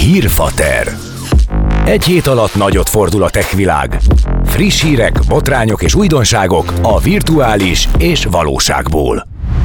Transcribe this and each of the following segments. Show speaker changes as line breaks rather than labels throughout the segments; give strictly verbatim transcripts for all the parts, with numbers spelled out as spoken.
Hírfater. Egy hét alatt nagyot fordul a tech világ. Friss hírek, botrányok és újdonságok a virtuális és valóságból.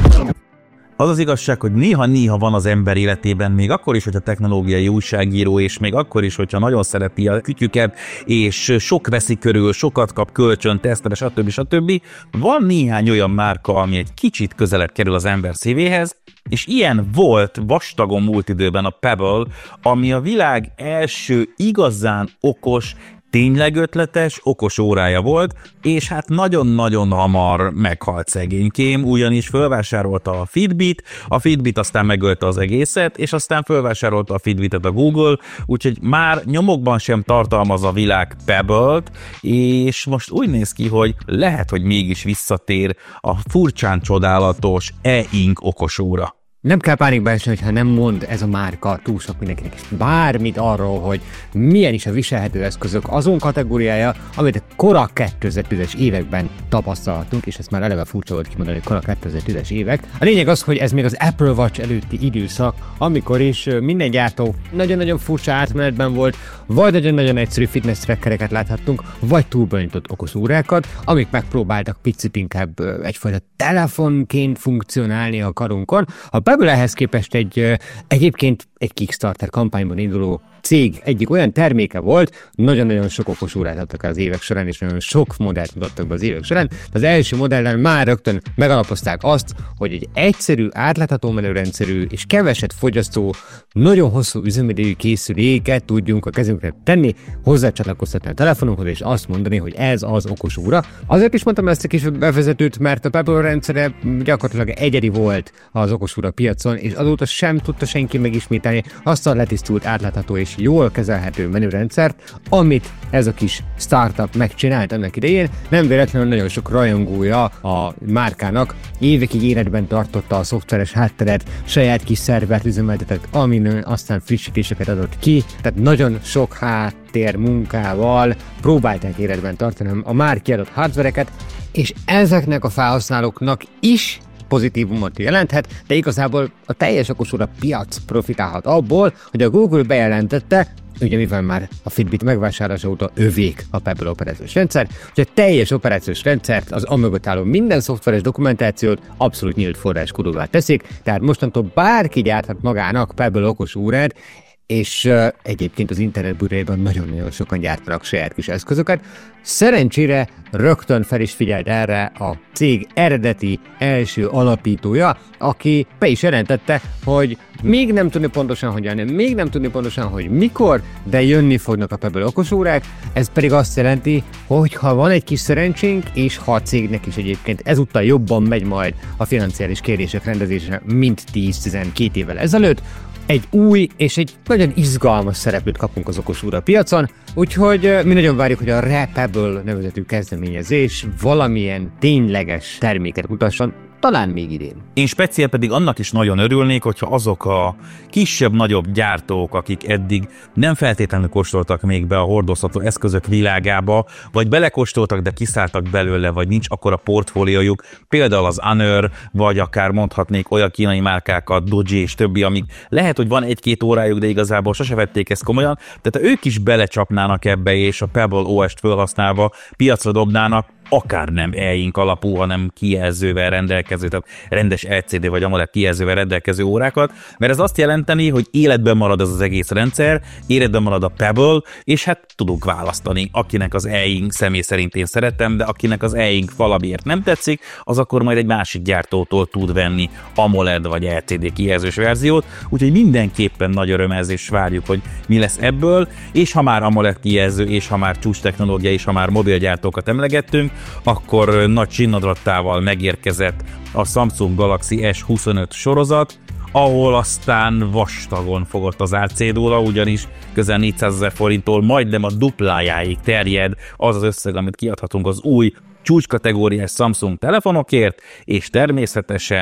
Az az igazság, hogy néha-néha van az ember életében, még akkor is, hogyha technológiai újságíró, és még akkor is, hogyha nagyon szereti a kütyüket, és sok veszi körül, sokat kap kölcsön, tesztre, stb. stb. Van néhány olyan márka, ami egy kicsit közelebb kerül az ember szívéhez, és ilyen volt vastagon múlt időben a Pebble, ami a világ első igazán okos, tényleg ötletes, okos órája volt, és hát nagyon-nagyon hamar meghalt szegénykém, ugyanis fölvásárolta a Fitbit, a Fitbit aztán megölte az egészet, és aztán fölvásárolta a Fitbitet a Google, úgyhogy már nyomokban sem tartalmaz a világ Pebble-t, és most úgy néz ki, hogy lehet, hogy mégis visszatér a furcsán csodálatos e-ink okos óra.
Nem kell pánikba esni, hogyha nem mond ez a márka túl sok mindenkinek is bármit arról, hogy milyen is a viselhető eszközök azon kategóriája, amit a kora kétezer-tízes években tapasztalhatunk, és ezt már eleve furcsa volt kimondani, hogy kora kétezer-tízes évek. A lényeg az, hogy ez még az Apple Watch előtti időszak, amikor is minden gyártó nagyon-nagyon furcsa átmenetben volt, vagy nagyon-nagyon egyszerű fitness trackereket láthattunk, vagy túlbonyolított okos órákat, amik megpróbáltak picit inkább egyfajta telefonként funkcionálni a karunkon. A Pebble ehhez képest egy egyébként egy Kickstarter kampányban induló cég egyik olyan terméke volt, nagyon-nagyon sok okos órát adtak az évek során, és nagyon sok modellt mutattak be az évek során. Az első modellen már rögtön megalapozták azt, hogy egy egyszerű, átlátható menürendszerű és keveset fogyasztó, nagyon hosszú üzemidejű készüléket tudjunk a kezünkre tenni, hozzácsatlakoztatni a telefonunkhoz, és azt mondani, hogy ez az okos óra. Azért is mondtam ezt a kis bevezetőt, mert a Pebble rendszere gyakorlatilag egyedi volt az okos óra piacon, és azóta sem tudta senki megismételni azt a letisztult, átlátható és jól kezelhető menürendszert, amit ez a kis startup megcsinált annak idején. Nem véletlenül nagyon sok rajongója a márkának évekig életben tartotta a szoftveres hátteret, saját kis szervert üzemeltetett, amin aztán frissítéseket adott ki, tehát nagyon sok háttér munkával próbálták életben tartani a már kiadott hardvereket, és ezeknek a felhasználóknak is pozitívumot jelenthet, de igazából a teljes okosóra piac profitálhat abból, hogy a Google bejelentette, ugye mivel már a Fitbit megvásárlása óta övék a Pebble operációs rendszer, hogy a teljes operációs rendszert, az amögött álló minden szoftveres dokumentációt abszolút nyílt forráskódúvá teszik, tehát mostantól bárki gyárthat magának Pebble okos órát, és uh, egyébként az internet bűrében nagyon-nagyon sokan gyártanak saját kis eszközöket. Szerencsére rögtön fel is figyelt erre a cég eredeti első alapítója, aki be is jelentette, hogy még nem tudni pontosan hogyan, még nem tudni pontosan, hogy mikor, de jönni fognak a Pebble okosórák. Ez pedig azt jelenti, hogy ha van egy kis szerencsénk, és ha a cégnek is egyébként ezúttal jobban megy majd a financiális kérdések rendezése, mint tíz-tizenkét évvel ezelőtt, egy új és egy nagyon izgalmas szereplőt kapunk az okos óra piacon, úgyhogy mi nagyon várjuk, hogy a Repebble nevezetű kezdeményezés valamilyen tényleges terméket mutasson, talán még idén.
Én speciál pedig annak is nagyon örülnék, hogyha azok a kisebb-nagyobb gyártók, akik eddig nem feltétlenül kóstoltak még be a hordozható eszközök világába, vagy belekóstoltak, de kiszálltak belőle, vagy nincs akkora portfóliójuk, például az Honor, vagy akár mondhatnék olyan kínai márkákat, Doji és többi, amik lehet, hogy van egy-két órájuk, de igazából sose vették ezt komolyan, tehát ők is belecsapnának ebbe, és a Pebble ó est felhasználva piacra dobnának, akár nem e-ink alapú, hanem kijelzővel rendelkező, tehát rendes el cé dé vagy AMOLED kijelzővel rendelkező órákat, mert ez azt jelenteni, hogy életben marad ez az egész rendszer, életben marad a Pebble, és hát tudunk választani, akinek az e-ink személy szerint én szeretem, de akinek az e-ink valamiért nem tetszik, az akkor majd egy másik gyártótól tud venni AMOLED vagy el cé dé kijelzős verziót, úgyhogy mindenképpen nagy öröm ez, és várjuk, hogy mi lesz ebből, és ha már AMOLED kijelző, és ha már csúcs technológia, és ha már mobilgyártókat emlegettünk, akkor nagy csinnadrattával megérkezett a Samsung Galaxy es huszonöt sorozat, ahol aztán vastagon fogott az árcédula, ugyanis közel négyszázezer forinttól majdnem a duplájáig terjed az az összeg, amit kiadhatunk az új csúcskategóriás Samsung telefonokért, és természetesen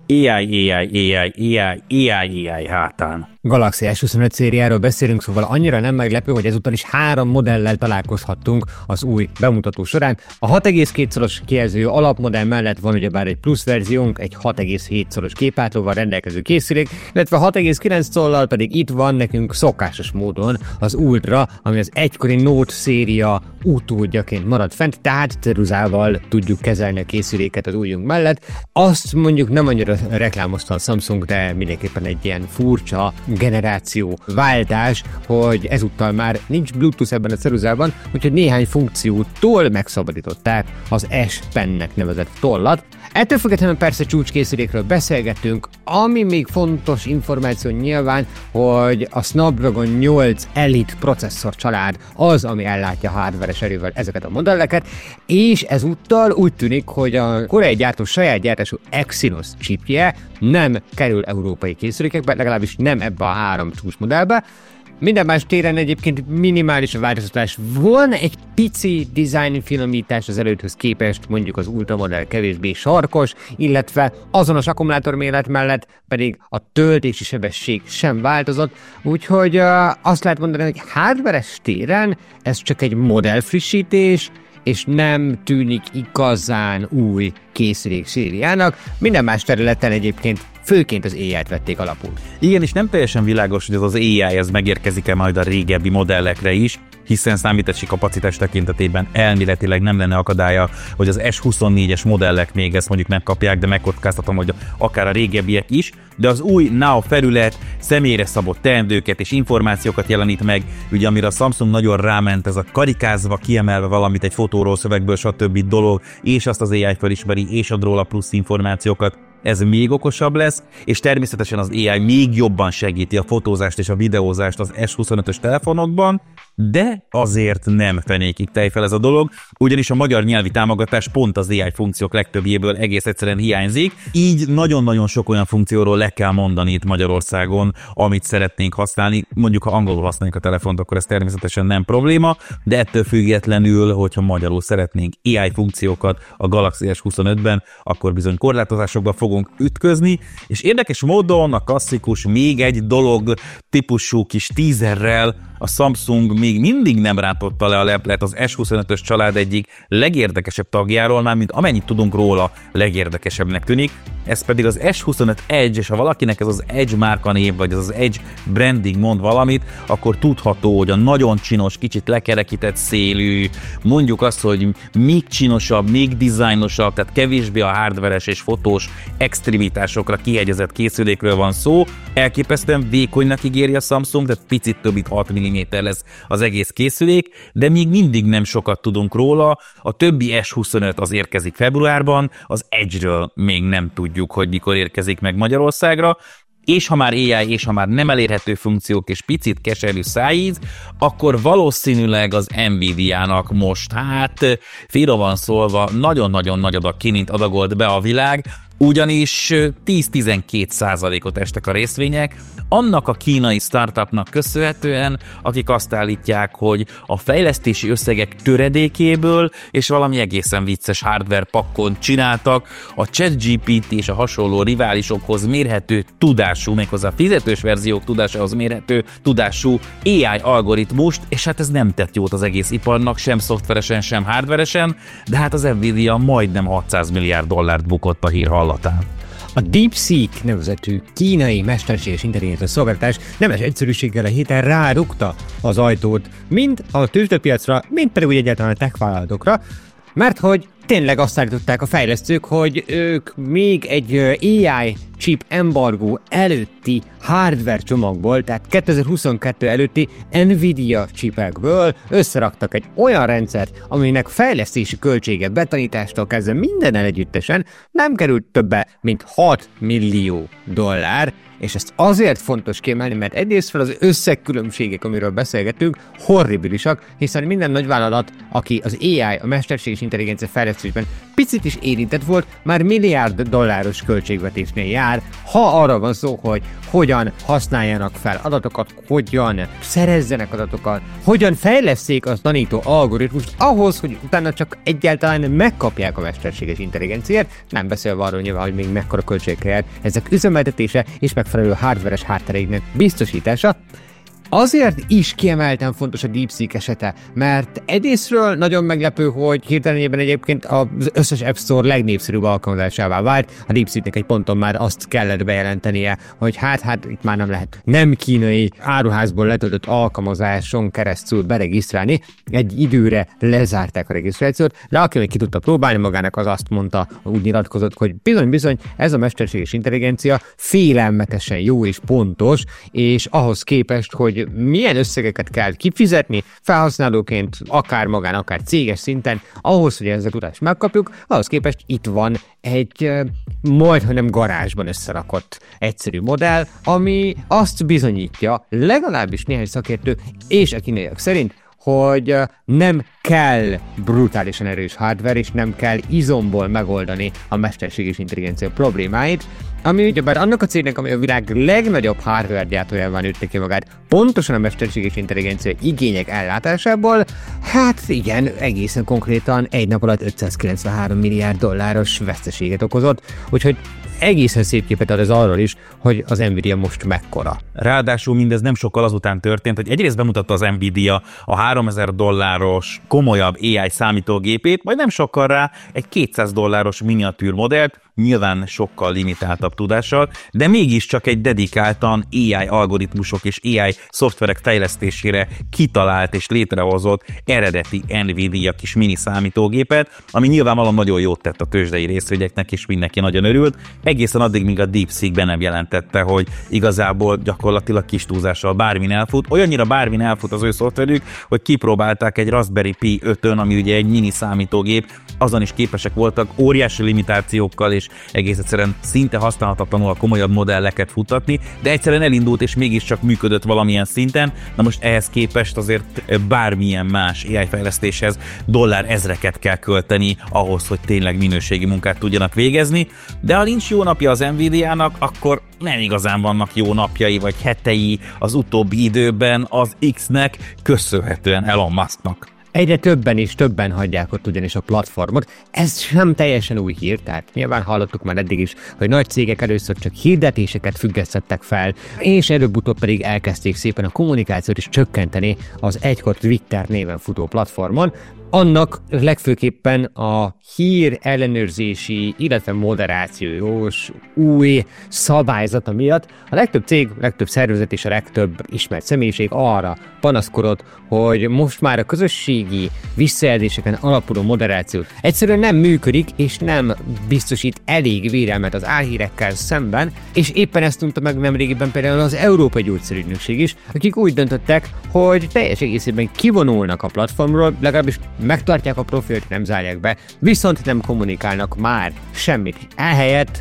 á i, á i, á i, á i, á i, á i hátán.
Galaxy S huszonöt szériáról beszélünk, szóval annyira nem meglepő, hogy ezúttal is három modellel találkozhattunk az új bemutató során. A hat egész két szoros kijelző alapmodell mellett van ugyebár egy plusz verziónk, egy hat egész hét szoros képátlóval rendelkező készülék, illetve hat egész kilenc collal pedig itt van nekünk szokásos módon az Ultra, ami az egykori Note széria utódjaként marad fent, tehát ceruzával tudjuk kezelni a készüléket az ujjunk mellett. Azt mondjuk nem annyira reklámozta a Samsung, de mindenképpen egy ilyen furcsa generáció váltás, hogy ezúttal már nincs Bluetooth ebben a ceruzában, úgyhogy néhány funkciótól megszabadították az S Pennek nevezett tollat. Ettől függetlenül persze csúcskészülékről beszélgetünk, ami még fontos információ nyilván, hogy a Snapdragon nyolc Elite processzor család az, ami ellátja hardveres erővel ezeket a modelleket, és ezúttal úgy tűnik, hogy a koreai gyártó saját gyártású Exynos chipje nem kerül európai készülékekbe, legalábbis nem ebbe a három csúcsmodellbe. Minden más téren egyébként minimális a változtatás. Van egy pici design finomítás az előthöz képest, mondjuk az Ultra modell kevésbé sarkos, illetve azonos akkumulátorméret mellett pedig a töltési sebesség sem változott, úgyhogy uh, azt lehet mondani, hogy hardveres téren ez csak egy modellfrissítés, és nem tűnik igazán új készülék szériának. Minden más területen egyébként főként az á i-t vették alapul.
Igen, és nem teljesen világos, hogy ez az á i ez megérkezik-e majd a régebbi modellekre is, hiszen számítási kapacitás tekintetében elméletileg nem lenne akadálya, hogy az S huszonnégyes modellek még ezt mondjuk megkapják, de megkockáztatom, hogy akár a régebbiek is, de az új Now felület személyre szabott teendőket és információkat jelenít meg, ugye amire a Samsung nagyon ráment, ez a karikázva, kiemelve valamit egy fotóról, szövegből, stb. Dolog, és azt az á i felismeri, és ad róla plusz információkat. Ez még okosabb lesz, és természetesen az á i még jobban segíti a fotózást és a videózást az S huszonötös telefonokban, de azért nem fenékig tejfel ez a dolog, ugyanis a magyar nyelvi támogatás pont az á i funkciók legtöbbjéből egész egyszerűen hiányzik, így nagyon-nagyon sok olyan funkcióról le kell mondani itt Magyarországon, amit szeretnénk használni. Mondjuk, ha angolul használjuk a telefont, akkor ez természetesen nem probléma, de ettől függetlenül, hogyha magyarul szeretnénk á i funkciókat a Galaxy S huszonötben, akkor bizony korlátozásokba fogunk ütközni, és érdekes módon a klasszikus még egy dolog típusú kis teaserrel a Samsung még mindig nem rántotta le a leplet az S huszonötös család egyik legérdekesebb tagjáról, már mint amennyit tudunk róla, legérdekesebbnek tűnik. Ez pedig az S huszonöt Edge, és ha valakinek ez az Edge márkanév, vagy ez az Edge branding mond valamit, akkor tudható, hogy a nagyon csinos, kicsit lekerekített szélű, mondjuk azt, hogy még csinosabb, még dizájnosabb, tehát kevésbé a hardveres és fotós extremitásokra kihegyezett készülékről van szó. Elképesztően vékonynak ígéri a Samsung, de picit több mint hat milliméter lesz az egész készülék, de még mindig nem sokat tudunk róla. A többi S huszonöt az érkezik februárban, az Edge-ről még nem tudjuk, hogy mikor érkezik meg Magyarországra, és ha már á i, és ha már nem elérhető funkciók és picit keserű szájíz, akkor valószínűleg az Nvidia-nak most, hát finoman szólva, nagyon-nagyon nagy adag kinint adagolt be a világ, ugyanis tíz-tizenkét százalékot estek a részvények, annak a kínai startupnak köszönhetően, akik azt állítják, hogy a fejlesztési összegek töredékéből és valami egészen vicces hardware pakkon csináltak a ChatGPT és a hasonló riválisokhoz mérhető tudású, méghozzá fizetős verziók tudásához mérhető tudású á i algoritmust, és hát ez nem tett jót az egész iparnak, sem szoftveresen, sem hardveresen, de hát az Nvidia majdnem hatszáz milliárd dollárt bukott a hír hallatán.
A DeepSeek nevezetű kínai mesterséges intelligencia szolgáltatás nemes egyszerűséggel a héten rárukta az ajtót mind a tőzsdepiacra, mind pedig úgy egyáltalán a tech vállalatokra, mert hogy tényleg azt állították a fejlesztők, hogy ők még egy á i chip embargó előtti hardware csomagból, tehát kétezer-huszonkettő előtti Nvidia chipekből összeraktak egy olyan rendszert, aminek fejlesztési költsége betanítástól kezdve mindennel együttesen nem került többe, mint hat millió dollár, és ezt azért fontos kiemelni, mert egyrészt fel az összegkülönbségek, amiről beszélgetünk, horribilisak, hiszen minden nagyvállalat, aki az á i, a mesterséges intelligencia fejlesztésben picit is érintett volt, már milliárd dolláros költségvetésnél jár, jár, ha arra van szó, hogy hogyan használjanak fel adatokat, hogyan szerezzenek adatokat, hogyan fejleszték a tanító algoritmust ahhoz, hogy utána csak egyáltalán megkapják a mesterséges intelligenciát, nem beszélve arról nyilván, hogy még mekkora költségekkel jár ezek üzemeltetése és megfelelő hardveres háttereiknek biztosítása. Azért is kiemelten fontos a DeepSeek esete, mert egyrészről nagyon meglepő, hogy hirtelenében egyébként az összes App Store legnépszerűbb alkalmazásává vált. A DeepSeeknek egy ponton már azt kellett bejelentenie, hogy hát, hát itt már nem lehet nem kínai áruházból letöltött alkalmazáson keresztül beregisztrálni. Egy időre lezárták a regisztrációt, de aki még ki tudta próbálni magának, az azt mondta, úgy nyilatkozott, hogy bizony-bizony ez a mesterséges intelligencia félelmetesen jó és pontos, és ahhoz képest, hogy milyen összegeket kell kifizetni felhasználóként, akár magán, akár céges szinten, ahhoz, hogy ezzel tudást megkapjuk, ahhoz képest itt van egy majdhogy nem garázsban összerakott egyszerű modell, ami azt bizonyítja, legalábbis néhány szakértő és a kínaiak szerint, hogy nem kell brutálisan erős hardware, és nem kell izomból megoldani a mesterséges intelligencia problémáit, ami ugyebár annak a cégnek, ami a világ legnagyobb hardware gyártójában nőtte ki magát, pontosan a mesterséges intelligencia igények ellátásából, hát igen, egészen konkrétan egy nap alatt ötszázkilencvenhárom milliárd dolláros veszteséget okozott, úgyhogy egészen szép képet ad ez arról is, hogy az Nvidia most mekkora.
Ráadásul mindez nem sokkal azután történt, hogy egyrészt bemutatta az Nvidia a háromezer dolláros komolyabb á i számítógépét, majd nem sokkal rá egy kétszáz dolláros miniatűr modellt, nyilván sokkal limitáltabb tudással, de mégiscsak egy dedikáltan á i algoritmusok és á i szoftverek fejlesztésére kitalált és létrehozott eredeti Nvidia kis mini számítógépet, ami nyilvánvalóan nagyon jót tett a tőzsdei részvényeknek, és mindenki nagyon örült, egészen addig, míg a DeepSeek be nem jelentette, hogy igazából gyakorlatilag kis túlzással bármin elfut. Olyannyira bármin elfut az ő szoftverük, hogy kipróbálták egy Raspberry Pi ötön, ami ugye egy mini számítógép, azon is képesek voltak óriási limitációkkal és egész egyszerűen szinte használhatatlanul a komolyabb modelleket futtatni, de egyszerűen elindult és mégiscsak működött valamilyen szinten. Na most ehhez képest azért bármilyen más á i fejlesztéshez dollár ezreket kell költeni ahhoz, hogy tényleg minőségi munkát tudjanak végezni, de ha nincs jó napja az Nvidia-nak, akkor nem igazán vannak jó napjai vagy hetei az utóbbi időben az X-nek, köszönhetően Elon Musknak.
Egyre többen és többen hagyják ott ugyanis a platformot. Ez sem teljesen új hír, tehát nyilván hallottuk már eddig is, hogy nagy cégek először csak hirdetéseket függesztettek fel, és előbb-utóbb pedig elkezdték szépen a kommunikációt is csökkenteni az egykor Twitter néven futó platformon. Annak legfőképpen a hír ellenőrzési, illetve moderációs új szabályzata miatt a legtöbb cég, a legtöbb szervezet és a legtöbb ismert személyiség arra panaszkodott, hogy most már a közösségi visszajelzéseken alapuló moderáció egyszerűen nem működik, és nem biztosít elég védelmet az álhírekkel szemben, és éppen ezt tudta meg nemrégiben például az Európai Gyógyszerügynökség is, akik úgy döntöttek, hogy teljes egészében kivonulnak a platformról, legalábbis megtartják a profilt, nem zárják be, viszont nem kommunikálnak már semmit. Ehelyett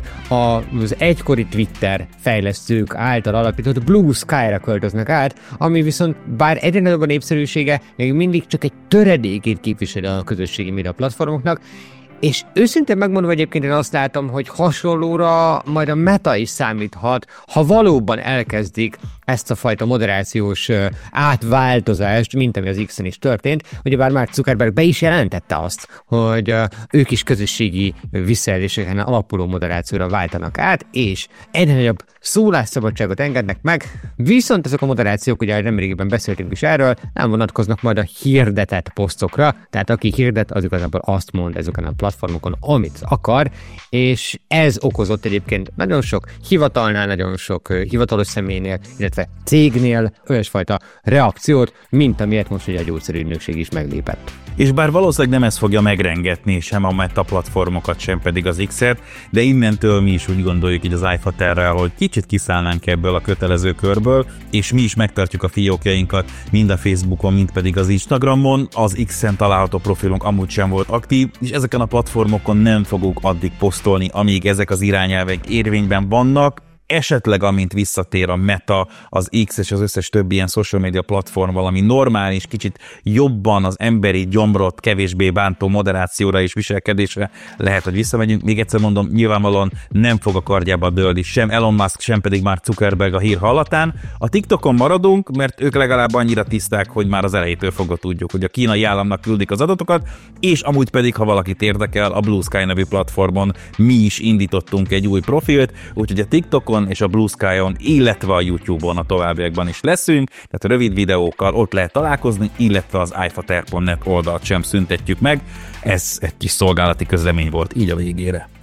az egykori Twitter fejlesztők által alapított Blue Sky-ra költöznek át, ami viszont bár egyre nagyobb a népszerűsége, még mindig csak egy töredékét képviseli a közösségi média platformoknak, és őszintén megmondva egyébként én azt látom, hogy hasonlóra majd a Meta is számíthat, ha valóban elkezdik ezt a fajta moderációs átváltozást, mint ami az X-en is történt. Ugyebár Mark Zuckerberg be is jelentette azt, hogy ők is közösségi visszajelzéseken alapuló moderációra váltanak át, és egyre nagyobb szólásszabadságot engednek meg, viszont ezek a moderációk, ugye nemrégiben beszéltünk is erről, nem vonatkoznak majd a hirdetett posztokra, tehát aki hirdet, az igazából azt mond ezeken a platformokon, amit akar, és ez okozott egyébként nagyon sok hivatalnál, nagyon sok hivatalos személynél, illetve cégnél olyasfajta reakciót, mint amilyet most ugye a gyógyszerügynökség is meglépett.
És bár valószínűleg nem ez fogja megrengetni sem a Meta platformokat, sem pedig az X-et, de innentől mi is úgy gondoljuk így az iFaterrel, hogy kicsit kiszállnánk ebből a kötelező körből, és mi is megtartjuk a fiókjainkat mind a Facebookon, mind pedig az Instagramon. Az X-en található profilunk amúgy sem volt aktív, és ezeken a platformokon nem fogunk addig posztolni, amíg ezek az irányelvek érvényben vannak. esetleg amint visszatér a Meta, az X és az összes többi ilyen social media platform valami normális, kicsit jobban az emberi gyomrot kevésbé bántó moderációra és viselkedésre lehet, hogy visszamegyünk. Még egyszer mondom, nyilvánvalóan nem fog a kardjába dőlni sem Elon Musk, sem pedig Mark Zuckerberg a hír hallatán. A TikTokon maradunk, mert ők legalább annyira tiszták, hogy már az elejétől fogva tudjuk, hogy a kínai államnak küldik az adatokat, és amúgy pedig, ha valakit érdekel, a Blue Sky nevű platformon mi is indítottunk egy új profilt, úgyhogy a TikTokon és a Blue Sky-on, illetve a YouTube-on a továbbiakban is leszünk, tehát a rövid videókkal ott lehet találkozni, illetve az ifater pont net oldalt sem szüntetjük meg. Ez egy kis szolgálati közlemény volt így a végére.